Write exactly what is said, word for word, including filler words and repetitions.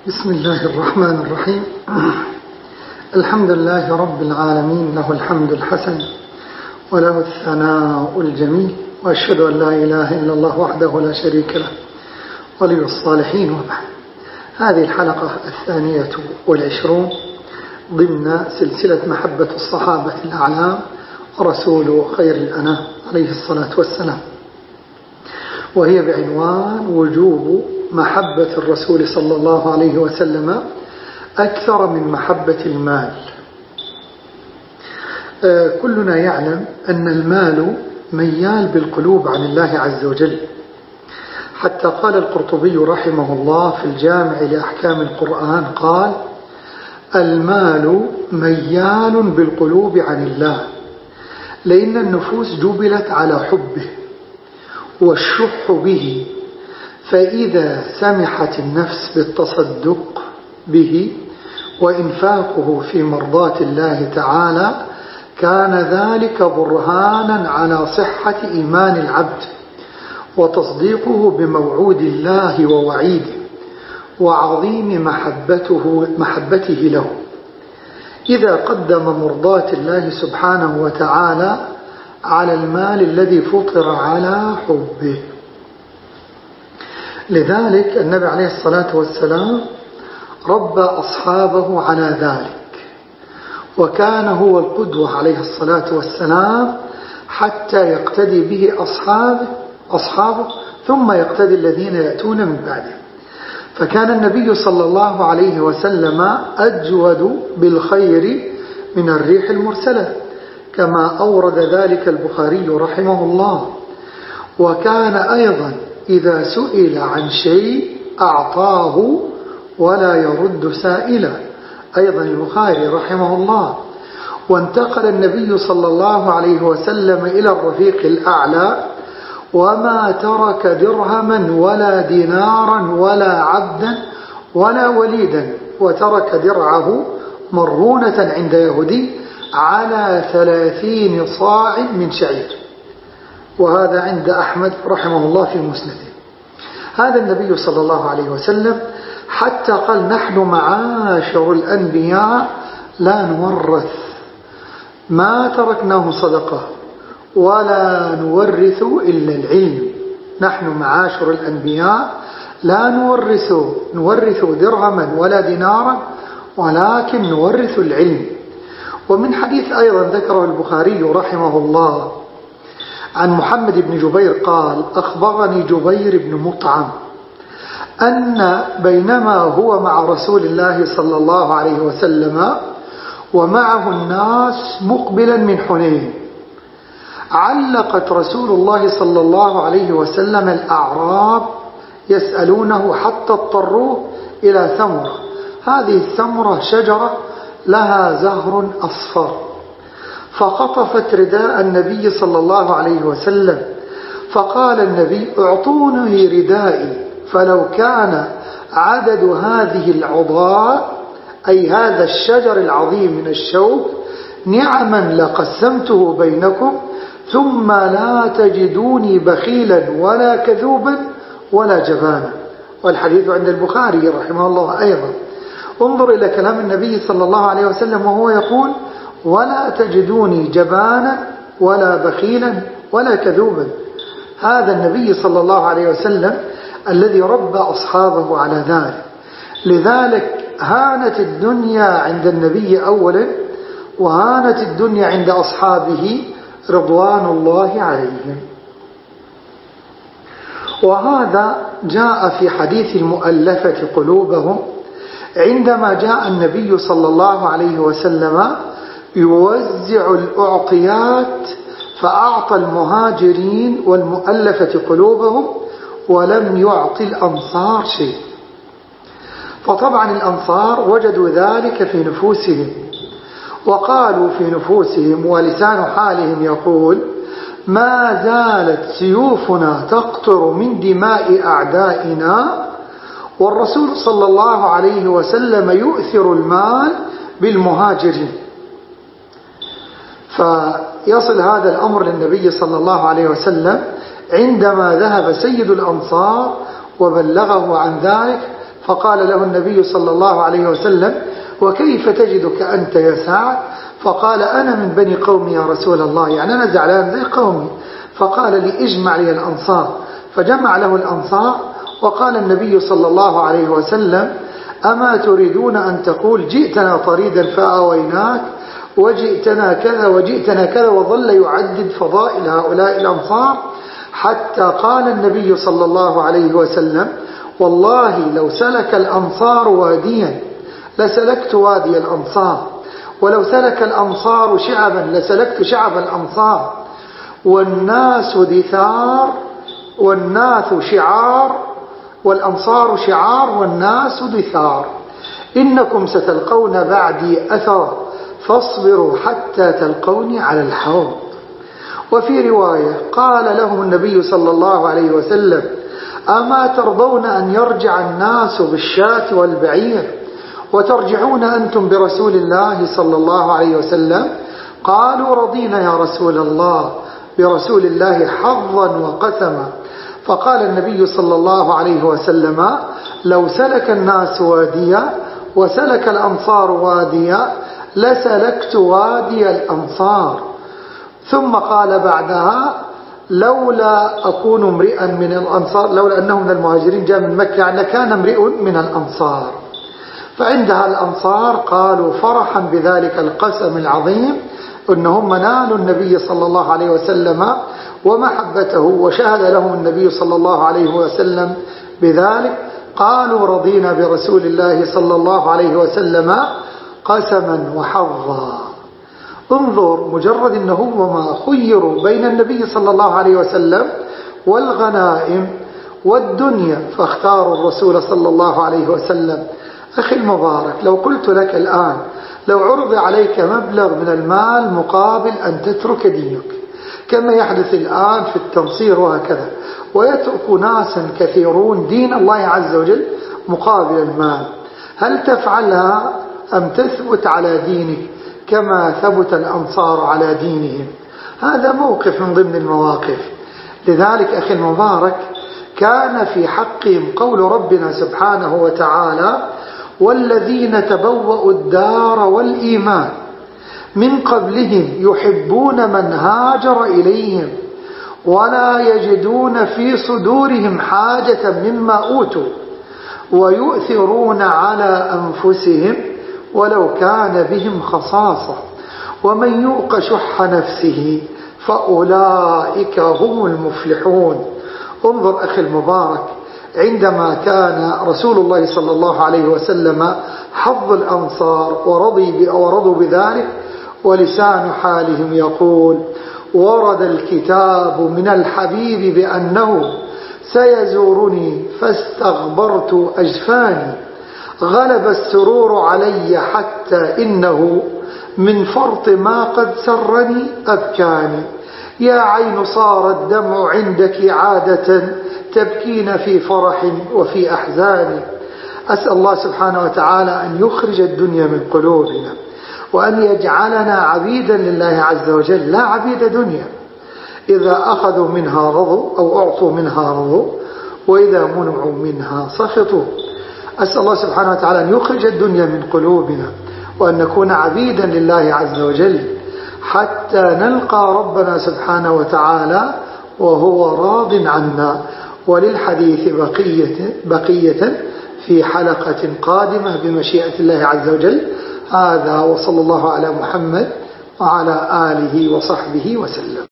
بسم الله الرحمن الرحيم. الحمد لله رب العالمين، له الحمد الحسن وله الثناء الجميل، وأشهد أن لا إله إلا الله وحده لا شريك له ولي الصالحين. وبعد، هذه الحلقة الثانية والعشرون ضمن سلسلة محبة الصحابة الأعلام ورسول خير الأنام عليه الصلاة والسلام، وهي بعنوان وجوب محبة الرسول صلى الله عليه وسلم أكثر من محبة المال. كلنا يعلم أن المال ميال بالقلوب عن الله عز وجل، حتى قال القرطبي رحمه الله في الجامع لأحكام القرآن قال: المال ميال بالقلوب عن الله، لأن النفوس جبلت على حبه والشح به، فإذا سمحت النفس بالتصدق به وإنفاقه في مرضاة الله تعالى كان ذلك برهانا على صحة إيمان العبد وتصديقه بموعود الله ووعيده وعظيم محبته, محبته له، إذا قدم مرضاة الله سبحانه وتعالى على المال الذي فطر على حبه. لذلك النبي عليه الصلاة والسلام ربى أصحابه على ذلك، وكان هو القدوة عليه الصلاة والسلام حتى يقتدي به أصحابه, أصحابه ثم يقتدي الذين يأتون من بعده. فكان النبي صلى الله عليه وسلم أجود بالخير من الريح المرسلة، كما أورد ذلك البخاري رحمه الله. وكان أيضا إذا سئل عن شيء أعطاه ولا يرد سائلا، أيضا البخاري رحمه الله. وانتقل النبي صلى الله عليه وسلم إلى الرفيق الأعلى، وما ترك درهما ولا دينارا ولا عبدا ولا وليدا، وترك درعه مرهونة عند يهودي على ثلاثين صاع من شعير، وهذا عند أحمد رحمه الله في مسنده. هذا النبي صلى الله عليه وسلم حتى قال: نحن معاشر الأنبياء لا نورث ما تركناه صدقة ولا نورث إلا العلم. نحن معاشر الأنبياء لا نورث نورث درهما ولا دينارا، ولكن نورث العلم. ومن حديث أيضا ذكره البخاري رحمه الله عن محمد بن جبير قال: أخبرني جبير بن مطعم أن بينما هو مع رسول الله صلى الله عليه وسلم ومعه الناس مقبلا من حنين، علقت رسول الله صلى الله عليه وسلم الأعراب يسألونه حتى اضطروه إلى ثمرة. هذه الثمرة شجرة لها زهر أصفر، فقطفت رداء النبي صلى الله عليه وسلم، فقال النبي: اعطوني ردائي، فلو كان عدد هذه العضاء أي هذا الشجر العظيم من الشوك نعما لقسمته بينكم، ثم لا تجدوني بخيلا ولا كذوبا ولا جبانا. والحديث عند البخاري رحمه الله أيضا. انظر إلى كلام النبي صلى الله عليه وسلم وهو يقول: ولا تجدوني جبانا ولا بخيلا ولا كذوبا. هذا النبي صلى الله عليه وسلم الذي ربى أصحابه على ذلك. لذلك هانت الدنيا عند النبي أولا، وهانت الدنيا عند أصحابه رضوان الله عليهم. وهذا جاء في حديث المؤلفة قلوبهم، عندما جاء النبي صلى الله عليه وسلم يوزع الأعطيات، فأعطى المهاجرين والمؤلفة قلوبهم ولم يعطي الأنصار شيء. فطبعا الأنصار وجدوا ذلك في نفوسهم، وقالوا في نفوسهم ولسان حالهم يقول: ما زالت سيوفنا تقطر من دماء أعدائنا، والرسول صلى الله عليه وسلم يؤثر المال بالمهاجرين. فيصل هذا الأمر للنبي صلى الله عليه وسلم عندما ذهب سيد الأنصار وبلغه عن ذلك، فقال له النبي صلى الله عليه وسلم: وكيف تجدك أنت يا سعد؟ فقال: أنا من بني قومي يا رسول الله، يعني أنا زعلان زي قومي. فقال لي: اجمع لي الأنصار. فجمع له الأنصار، وقال النبي صلى الله عليه وسلم: أما تريدون أن تقول جئتنا طريدا فآويناك وجئتنا كذا وجئتنا كذا، وظل يعدد فضائل هؤلاء الأنصار، حتى قال النبي صلى الله عليه وسلم: والله لو سلك الأنصار واديا لسلكت وادي الأنصار، ولو سلك الأنصار شعبا لسلكت شعب الأنصار، والناس دثار والناس شعار والأنصار شعار والناس دثار، إنكم ستلقون بعدي أثر فاصبروا حتى تلقوني على الحوض. وفي رواية قال لهم النبي صلى الله عليه وسلم: أما ترضون أن يرجع الناس بالشاة والبعير وترجعون أنتم برسول الله صلى الله عليه وسلم؟ قالوا: رضينا يا رسول الله، برسول الله حظا وقسما. فقال النبي صلى الله عليه وسلم: لو سلك الناس واديا وسلك الأنصار واديا لسلكت وادي الأنصار. ثم قال بعدها: لولا أكون امرئا من الأنصار، لولا أنه من المهاجرين جاء من مكة لكان امرئ من الأنصار. فعندها الأنصار قالوا فرحا بذلك القسم العظيم أنهم نالوا النبي صلى الله عليه وسلم ومحبته، وشهد لهم النبي صلى الله عليه وسلم بذلك، قالوا: رضينا برسول الله صلى الله عليه وسلم قسما وحظا. انظر، مجرد أنه وما خيروا بين النبي صلى الله عليه وسلم والغنائم والدنيا فاختاروا الرسول صلى الله عليه وسلم. أخي المبارك، لو قلت لك الآن لو عرض عليك مبلغ من المال مقابل أن تترك دينك، كما يحدث الآن في التنصير وهكذا، ويترك ناسا كثيرون دين الله عز وجل مقابل المال، هل تفعلها أم تثبت على دينك كما ثبت الأنصار على دينهم؟ هذا موقف من ضمن المواقف. لذلك أخي المبارك، كان في حقهم قول ربنا سبحانه وتعالى: والذين تبوأوا الدار والإيمان من قبلهم يحبون من هاجر إليهم ولا يجدون في صدورهم حاجة مما أوتوا ويؤثرون على أنفسهم ولو كان بهم خصاصة ومن يوق شح نفسه فأولئك هم المفلحون. انظر أخي المبارك، عندما كان رسول الله صلى الله عليه وسلم حظ الأنصار ورضي ورضوا بذلك، ولسان حالهم يقول: ورد الكتاب من الحبيب بأنه سيزورني فاستغبرت أجفاني، غلب السرور علي حتى إنه من فرط ما قد سرني أبكاني، يا عين صار الدمع عندك عادة تبكين في فرح وفي أحزان. أسأل الله سبحانه وتعالى أن يخرج الدنيا من قلوبنا، وأن يجعلنا عبيدا لله عز وجل لا عبيد دنيا، إذا أخذوا منها رضوا أو أعطوا منها رضوا، وإذا منعوا منها سخطوا. أسأل الله سبحانه وتعالى أن يخرج الدنيا من قلوبنا، وأن نكون عبيدا لله عز وجل حتى نلقى ربنا سبحانه وتعالى وهو راض عنا. وللحديث بقية, بقية في حلقة قادمة بمشيئة الله عز وجل. هذا وصلى الله على محمد وعلى آله وصحبه وسلم.